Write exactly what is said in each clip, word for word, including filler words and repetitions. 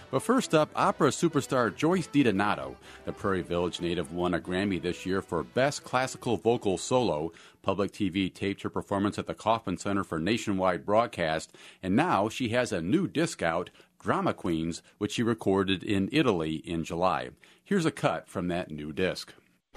But first up, opera superstar Joyce DiDonato. The Prairie Village native won a Grammy this year for Best Classical Vocal Solo. Public T V taped her performance at the Kauffman Center for nationwide broadcast, and now she has a new disc out, Drama Queens, which she recorded in Italy in July. Here's a cut from that new disc.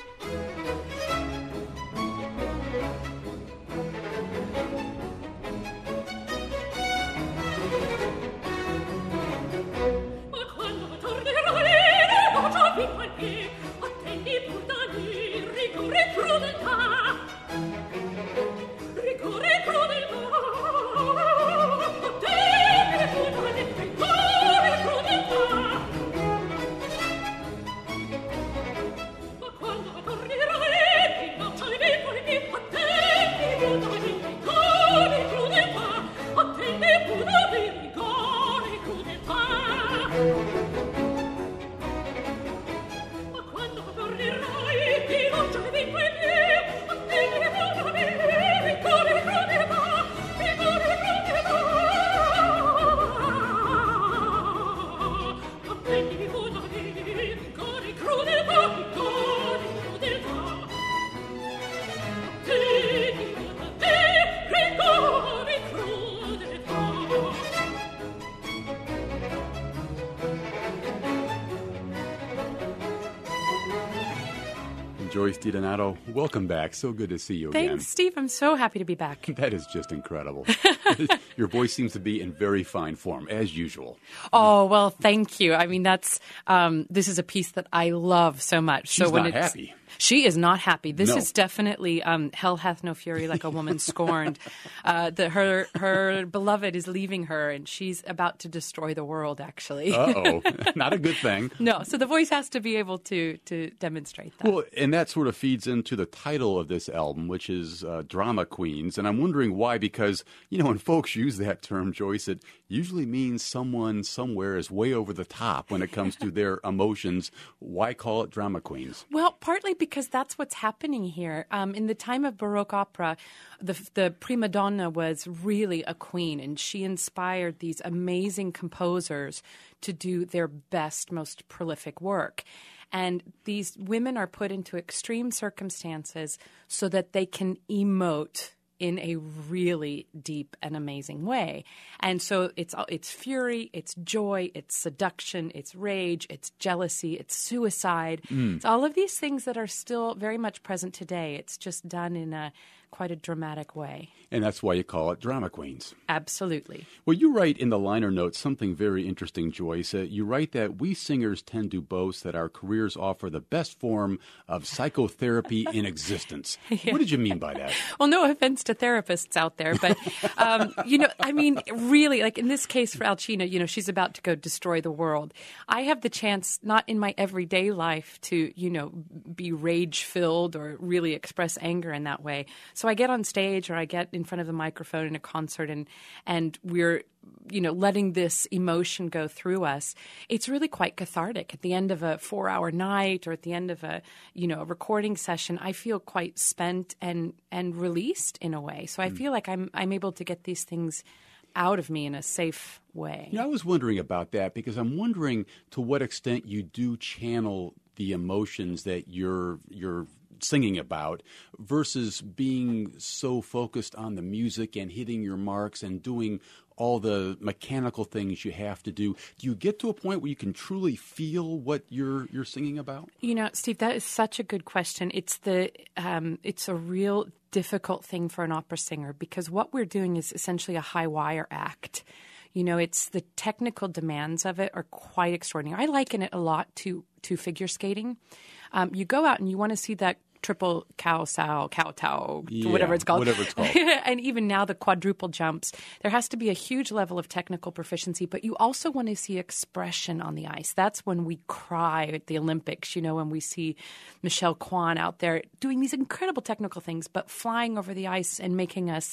Joyce DiDonato, welcome back. So good to see you again. Thanks, Steve. I'm so happy to be back. That is just incredible. Your voice seems to be in very fine form, as usual. Oh, well, thank you. I mean, that's um, this is a piece that I love so much. She's so when not it's, happy. She is not happy. This No. is definitely um, hell hath no fury like a woman scorned. Uh, the, her her beloved is leaving her, and she's about to destroy the world, actually. Uh-oh. Not a good thing. No, so the voice has to be able to to demonstrate that. Well, and that sort of feeds into the title of this album, which is uh, Drama Queens. And I'm wondering why, because, you know, when folks use that term, Joyce, it usually means someone somewhere is way over the top when it comes to their emotions. Why call it Drama Queens? Well, partly because that's what's happening here. Um, in the time of Baroque opera, the, the prima donna was really a queen, and she inspired these amazing composers to do their best, most prolific work. And these women are put into extreme circumstances so that they can emote in a really deep and amazing way. And so it's it's fury, it's joy, it's seduction, it's rage, it's jealousy, it's suicide. Mm. It's all of these things that are still very much present today. It's just done in a quite a dramatic way. And that's why you call it Drama Queens. Absolutely. Well, you write in the liner notes something very interesting, Joyce. Uh, you write that we singers tend to boast that our careers offer the best form of psychotherapy in existence. Yeah. What did you mean by that? Well, no offense to therapists out there, but, um, you know, I mean, really, like in this case for Alcina, you know, she's about to go destroy the world. I have the chance, not in my everyday life, to, you know, be rage-filled or really express anger in that way. So I get on stage or I get in front of the microphone in a concert and and we're, you know, letting this emotion go through us. It's really quite cathartic. At the end of a four-hour night or at the end of a, you know, a recording session, I feel quite spent and and released in a way. So I mm. feel like I'm I'm able to get these things out of me in a safe way. Yeah, I was wondering about that because I'm wondering to what extent you do channel the emotions that you're you're singing about versus being so focused on the music and hitting your marks and doing all the mechanical things you have to do. Do you get to a point where you can truly feel what you're you're singing about? You know, Steve, that is such a good question. It's the um, it's a real difficult thing for an opera singer because what we're doing is essentially a high wire act. You know, it's the technical demands of it are quite extraordinary. I liken it a lot to to figure skating. Um, you go out and you want to see that triple cow sow, cow tow, yeah, whatever it's called. Whatever it's called. And even now the quadruple jumps, there has to be a huge level of technical proficiency, but you also want to see expression on the ice. That's when we cry at the Olympics, you know, when we see Michelle Kwan out there doing these incredible technical things, but flying over the ice and making us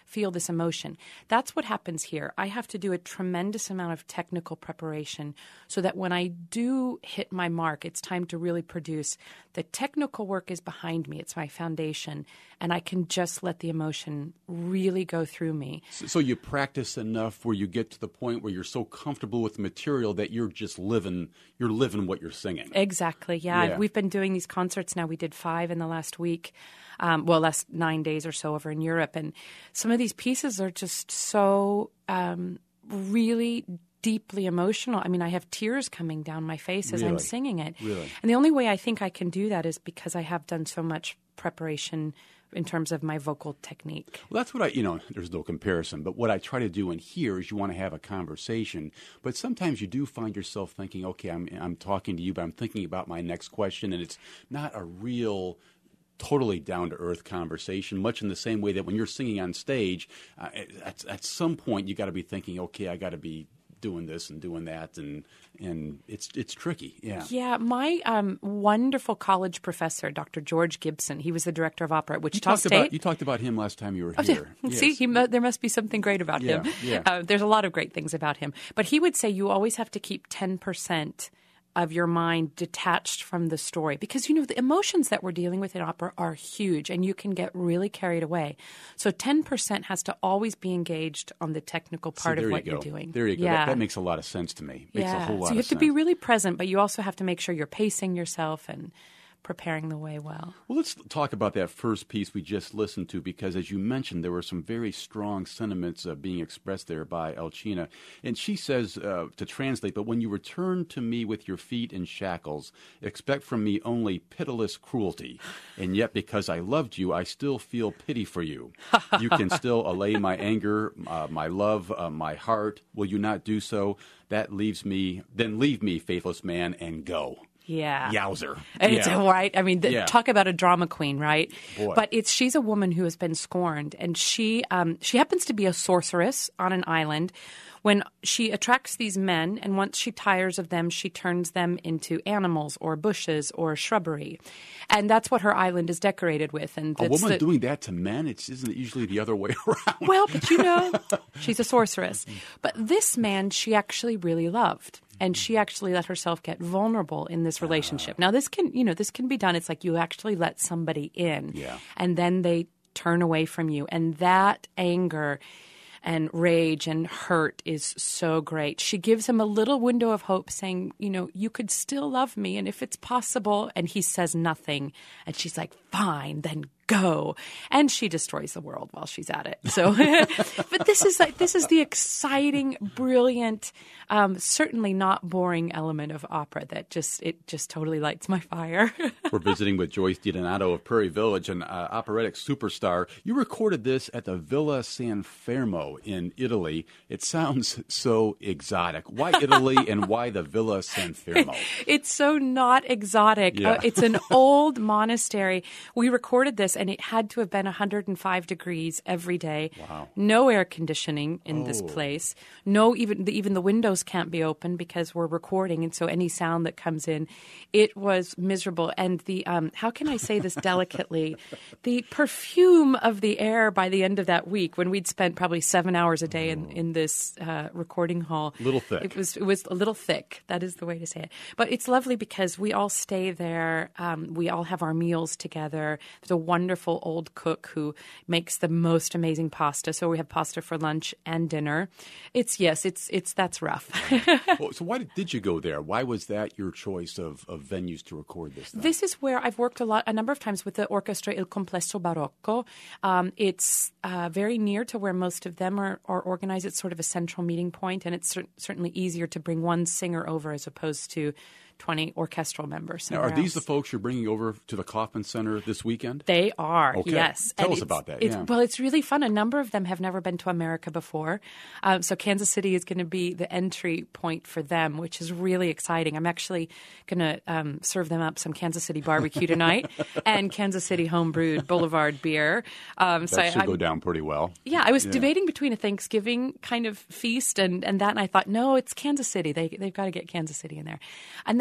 feel this emotion. That's what happens here. I have to do a tremendous amount of technical preparation so that when I do hit my mark, it's time to really produce. The technical work is behind me. It's my foundation. And I can just let the emotion really go through me. So, so you practice enough where you get to the point where you're so comfortable with the material that you're just living, you're living what you're singing. Exactly, yeah. Yeah. We've been doing these concerts now. We did five in the last week, um, well, last nine days or so over in Europe. And some of these pieces are just so um, really deeply emotional. I mean, I have tears coming down my face as Really? I'm singing it. Really? And the only way I think I can do that is because I have done so much preparation in terms of my vocal technique. Well, that's what I, you know, there's no comparison, but what I try to do in here is you want to have a conversation, but sometimes you do find yourself thinking, okay, I'm, I'm talking to you, but I'm thinking about my next question, and it's not a real totally down-to-earth conversation, much in the same way that when you're singing on stage, uh, at, at some point you got to be thinking, okay, I got to be doing this and doing that, and and it's it's tricky. Yeah. Yeah, my um, wonderful college professor, Doctor George Gibson, he was the director of opera at You Wichita talked State. about you talked about him last time you were Oh, here. See, Yes. he mu- there must be something great about Yeah, him. yeah. Uh, there's a lot of great things about him. But he would say you always have to keep ten percent of your mind detached from the story. Because, you know, the emotions that we're dealing with in opera are huge, and you can get really carried away. So ten percent has to always be engaged on the technical See, part there of you what go. you're doing. There you go. Yeah. That, that makes a lot of sense to me. Makes yeah. a whole lot so you of have sense. to be really present, but you also have to make sure you're pacing yourself and preparing the way well. Well, let's talk about that first piece we just listened to, because as you mentioned, there were some very strong sentiments uh, being expressed there by Alcina. And she says, uh, to translate, but when you return to me with your feet in shackles, expect from me only pitiless cruelty. And yet because I loved you, I still feel pity for you. You can still allay my anger, uh, my love, uh, my heart. Will you not do so? That leaves me, then leave me, faithless man, and go. Yeah. Yowzer. It's Yeah. right. I mean, the, Yeah. talk about a drama queen, right? Boy. But it's she's a woman who has been scorned, and she um, she happens to be a sorceress on an island. When she attracts these men, and once she tires of them, she turns them into animals or bushes or shrubbery, and that's what her island is decorated with. And A that's woman the, doing that to men, it's, isn't it usually the other way around? well, but you know, she's a sorceress. But this man, she actually really loved. And she actually let herself get vulnerable in this relationship. Now, this can, you know, this can be done. It's like you actually let somebody in, Yeah. and then they turn away from you. And that anger and rage and hurt is so great. She gives him a little window of hope, saying, you know, you could still love me, and if it's possible. And he says nothing. And she's like, fine, then go. And she destroys the world while she's at it. So, but this is like, this is the exciting, brilliant, um, certainly not boring element of opera that just, it just totally lights my fire. We're visiting with Joyce DiDonato of Prairie Village, an uh, operatic superstar. You recorded this at the Villa San Fermo in Italy. It sounds so exotic. Why Italy and why the Villa San Fermo? It's so not exotic. Yeah. Uh, it's an old monastery. We recorded this, and it had to have been one hundred five degrees every day. Wow. No air conditioning in this Oh. place. No, even the, even the windows can't be open because we're recording, and so any sound that comes in, it was miserable. And the um, how can I say this delicately? The perfume of the air by the end of that week, when we'd spent probably seven hours a day in in this uh, recording hall, Little thick. It was it was a little thick. That is the way to say it. But it's lovely because we all stay there. Um, we all have our meals together. There's a wonderful old cook who makes the most amazing pasta. So we have pasta for lunch and dinner. It's yes, it's it's that's rough. Well, so why did, did you go there? Why was that your choice of, of venues to record this thing? This is where I've worked a lot, a number of times with the orchestra Il Complesso Barocco. Um, it's uh, very near to where most of them are, are organized. It's sort of a central meeting point, and it's cer- certainly easier to bring one singer over as opposed to twenty orchestral members. Now, are somewhere these the else. folks you're bringing over to the Kaufman Center this weekend? They are, Okay. yes. Tell And us it's- about that, It's, yeah. Well, it's really fun. A number of them have never been to America before. Um, so Kansas City is going to be the entry point for them, which is really exciting. I'm actually going to um, serve them up some Kansas City barbecue tonight and Kansas City homebrewed Boulevard beer. Um, That so I- should I'm- go down pretty well. yeah, I was Yeah. debating between a Thanksgiving kind of feast and, and that, and I thought, no, it's Kansas City. They, they've got to get Kansas City in there. And then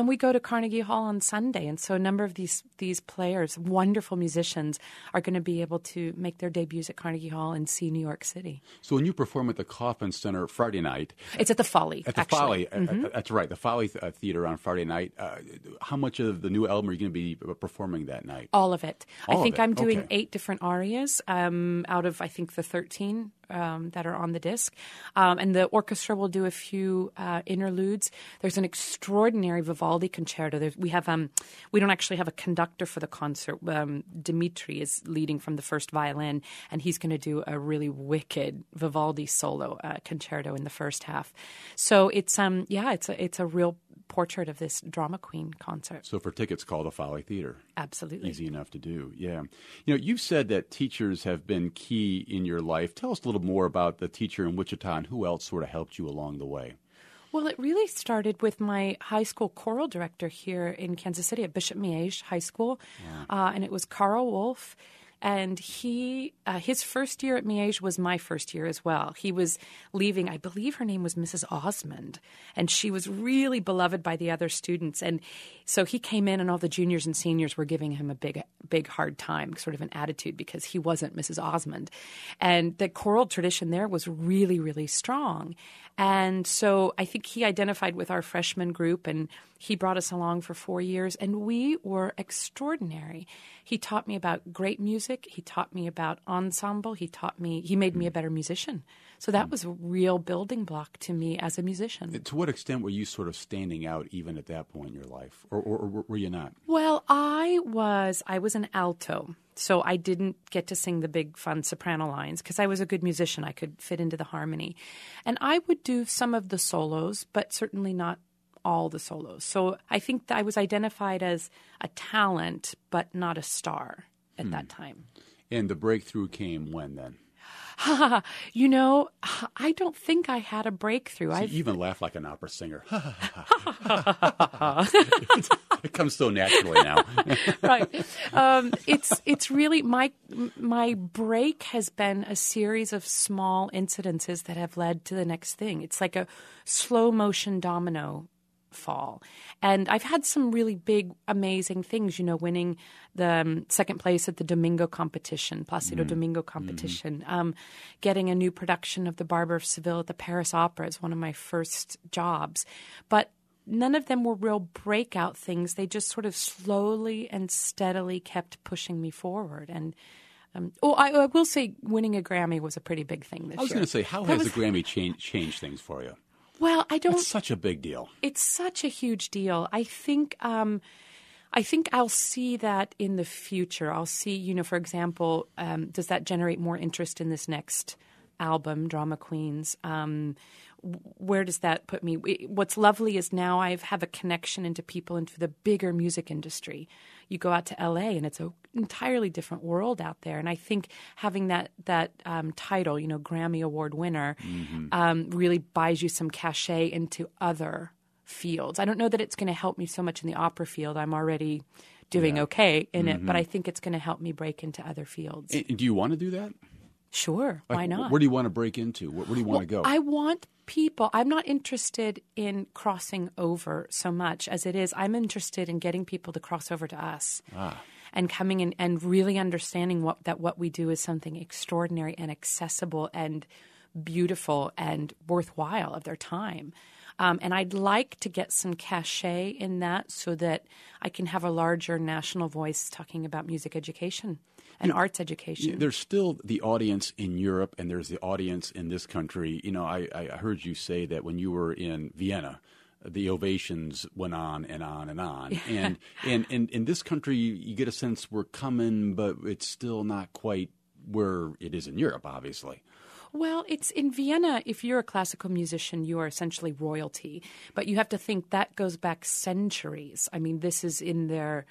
then we go to Carnegie Hall on Sunday. And so a number of these these players, wonderful musicians, are going to be able to make their debuts at Carnegie Hall and see New York City. So when you perform at the Kauffman Center Friday night. It's at the Folly, At the actually. Folly. Mm-hmm. Uh, that's right, the Folly th- uh, Theater on Friday night. Uh, how much of the new album are you going to be performing that night? All of it. All I of think it. I'm doing Okay. eight different arias um, out of, I think, the thirteen um, that are on the disc. Um, and the orchestra will do a few uh, interludes. There's an extraordinary Vivaldi concerto. There's, we have um, we don't actually have a conductor for the concert. Um, Dimitri is leading from the first violin, and he's going to do a really wicked Vivaldi solo uh, concerto in the first half. So it's um yeah, it's a it's a real portrait of this drama queen concert. So for tickets, call the Folly Theater. Absolutely. Easy enough to do, yeah. You know, you've said that teachers have been key in your life. Tell us a little more about the teacher in Wichita and who else sort of helped you along the way. Well, it really started with my high school choral director here in Kansas City at Bishop Miege High School, wow. uh, and it was Carl Wolf. And he, uh, his first year at Miege was my first year as well. He was leaving, I believe her name was Missus Osmond, and she was really beloved by the other students. And so he came in, and all the juniors and seniors were giving him a big, big hard time, sort of an attitude, because he wasn't Missus Osmond. And the choral tradition there was really, really strong. And so I think he identified with our freshman group, and he brought us along for four years, and we were extraordinary. He taught me about great music. He taught me about ensemble. He taught me, he made me a better musician. So that was a real building block to me as a musician. To what extent were you sort of standing out even at that point in your life, or, or, or were you not? Well, I was, I was an alto. So I didn't get to sing the big, fun soprano lines because I was a good musician. I could fit into the harmony. And I would do some of the solos, but certainly not all the solos. So I think that I was identified as a talent, but not a star at hmm. that time. And the breakthrough came when then? You know, I don't think I had a breakthrough. So I you even laugh like an opera singer. It comes so naturally now. Right. Um, it's it's really my my break has been a series of small incidences that have led to the next thing. It's like a slow motion domino fall. And I've had some really big, amazing things, you know, winning the um, second place at the Domingo competition, Placido mm. Domingo competition, mm-hmm. um, getting a new production of The Barber of Seville at the Paris Opera is one of my first jobs. But none of them were real breakout things. They just sort of slowly and steadily kept pushing me forward. And Um, oh, I, I will say winning a Grammy was a pretty big thing this year. I was going to say, how that has was... the Grammy changed, changed things for you? Well, I don't. It's such a big deal. It's such a huge deal. I think. Um, I think I'll see that in the future. I'll see, you know, for example, um, does that generate more interest in this next album, Drama Queens? Um, where does that put me? What's lovely is now I have a connection into people into the bigger music industry. You go out to L A and it's an entirely different world out there. And I think having that that um, title, you know, Grammy Award winner, mm-hmm. um, really buys you some cachet into other fields. I don't know that it's going to help me so much in the opera field. I'm already doing yeah. okay in mm-hmm. it, but I think it's going to help me break into other fields. And do you want to do that? Sure. Like, why not? Where do you want to break into? Where, where do you want well, to go? I want people. I'm not interested in crossing over so much as it is. I'm interested in getting people to cross over to us ah. and coming in and really understanding what, that what we do is something extraordinary and accessible and beautiful and worthwhile of their time. Um, and I'd like to get some cachet in that so that I can have a larger national voice talking about music education and you know, arts education. There's still the audience in Europe and there's the audience in this country. You know, I, I heard you say that when you were in Vienna, the ovations went on and on and on. Yeah. And, and, and in this country, you get a sense we're coming, but it's still not quite where it is in Europe, obviously. Well, it's in Vienna. If you're a classical musician, you are essentially royalty. But you have to think that goes back centuries. I mean, this is in their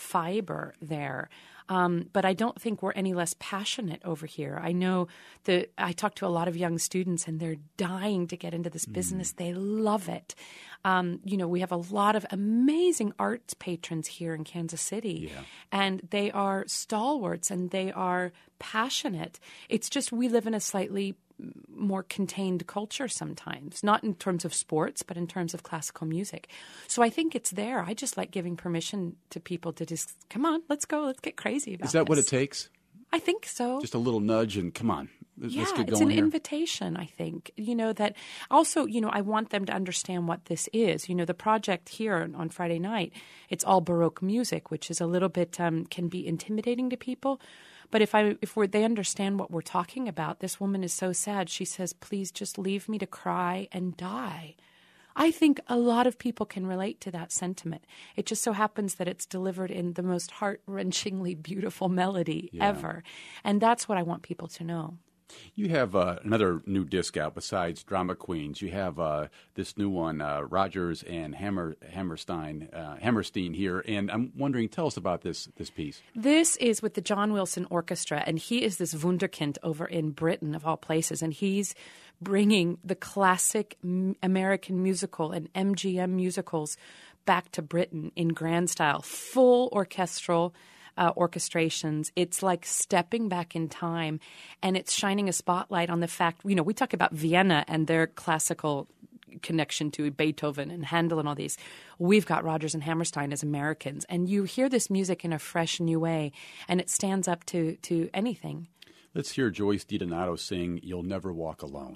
fiber there. Um, but I don't think we're any less passionate over here. I know that I talk to a lot of young students, and they're dying to get into this mm. business. They love it. Um, you know, we have a lot of amazing arts patrons here in Kansas City, yeah. and they are stalwarts and they are passionate. It's just we live in a slightly more contained culture sometimes, not in terms of sports, but in terms of classical music. So I think it's there. I just like giving permission to people to just, come on, let's go, let's get crazy about Is that this. what it takes? I think so. Just a little nudge and come on, let's yeah, get going it's an here. invitation, I think. You know, that also, you know, I want them to understand what this is. You know, the project here on Friday night, it's all Baroque music, which is a little bit, um, can be intimidating to people. But if I if we're, they understand what we're talking about, this woman is so sad. She says, please just leave me to cry and die. I think a lot of people can relate to that sentiment. It just so happens that it's delivered in the most heart-wrenchingly beautiful melody yeah. ever. And that's what I want people to know. You have uh, another new disc out besides Drama Queens. You have uh, this new one, uh, Rodgers and Hammer, Hammerstein, uh, Hammerstein here. And I'm wondering, tell us about this this piece. This is with the John Wilson Orchestra, and he is this wunderkind over in Britain, of all places. And he's bringing the classic m- American musical and M G M musicals back to Britain in grand style, full orchestral Uh, orchestrations. It's like stepping back in time, and it's shining a spotlight on the fact, you know, we talk about Vienna and their classical connection to Beethoven and Handel and all these. We've got Rodgers and Hammerstein as Americans, and you hear this music in a fresh new way, and it stands up to, to anything. Let's hear Joyce DiDonato sing You'll Never Walk Alone.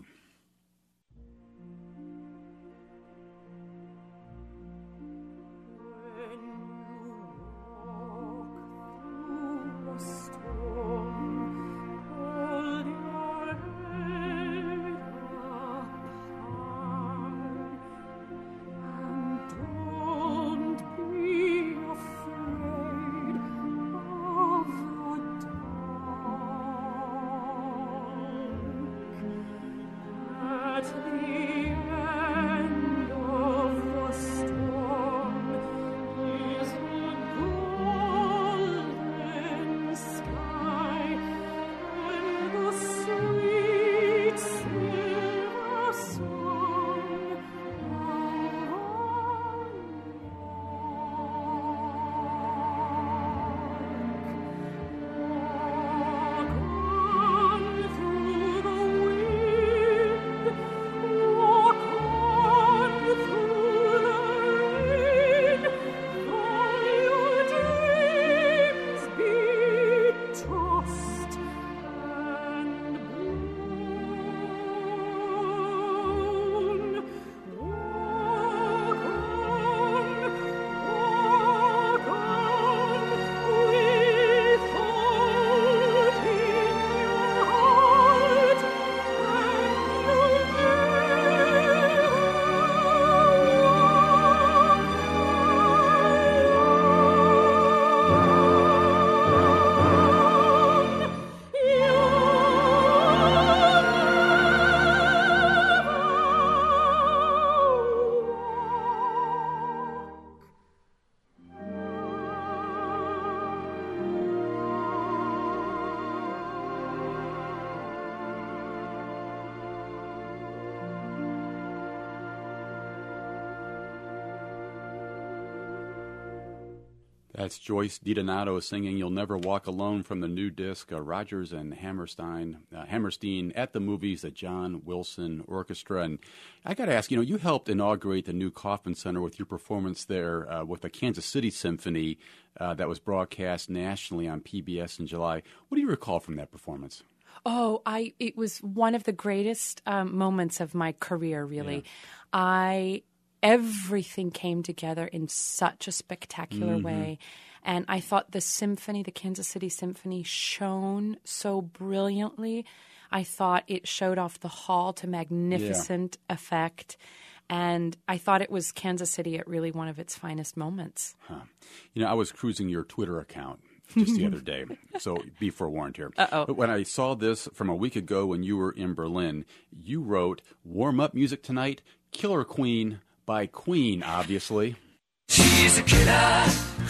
That's Joyce DiDonato singing You'll Never Walk Alone from the new disc, uh, Rodgers and Hammerstein, uh, Hammerstein at the Movies, the John Wilson Orchestra. And I got to ask, you know, you helped inaugurate the new Kauffman Center with your performance there uh, with the Kansas City Symphony uh, that was broadcast nationally on P B S in July. What do you recall from that performance? Oh, I it was one of the greatest um, moments of my career, really. Yeah. I... Everything came together in such a spectacular mm-hmm. way. And I thought the symphony, the Kansas City Symphony, shone so brilliantly. I thought it showed off the hall to magnificent yeah. effect. And I thought it was Kansas City at really one of its finest moments. Huh. You know, I was cruising your Twitter account just the other day, so be forewarned here. Uh-oh. But when I saw this from a week ago when you were in Berlin, you wrote, warm-up music tonight, Killer Queen, by Queen, obviously. She's a killer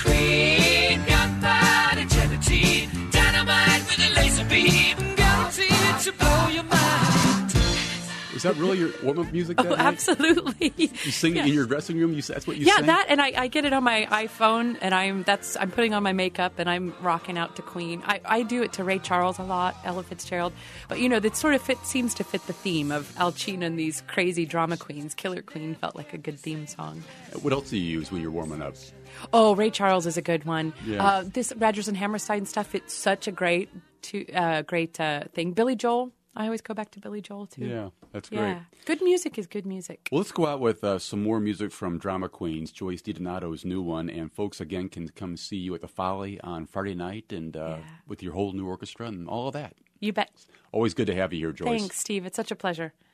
queen, gunpowder gelatine, dynamite with a laser beam, guaranteed to blow your mind. Is that really your warm-up music? That Oh, night? absolutely. You sing Yeah. in your dressing room. You that's what you Yeah, sing? that, and I, I get it on my iPhone, and I'm that's I'm putting on my makeup, and I'm rocking out to Queen. I, I do it to Ray Charles a lot, Ella Fitzgerald, but you know that sort of fit seems to fit the theme of Alcina and these crazy drama queens. Killer Queen felt like a good theme song. What else do you use when you're warming up? Oh, Ray Charles is a good one. Yeah. Uh, this Rodgers and Hammerstein stuff, it's such a great, to, uh, great uh, thing. Billy Joel, I always go back to Billy Joel too. Yeah, that's great. Yeah, good music is good music. Well, let's go out with uh, some more music from Drama Queens, Joyce DiDonato's new one. And folks, again, can come see you at the Folly on Friday night and uh, Yeah. with your whole new orchestra and all of that. You bet. Always good to have you here, Joyce. Thanks, Steve. It's such a pleasure.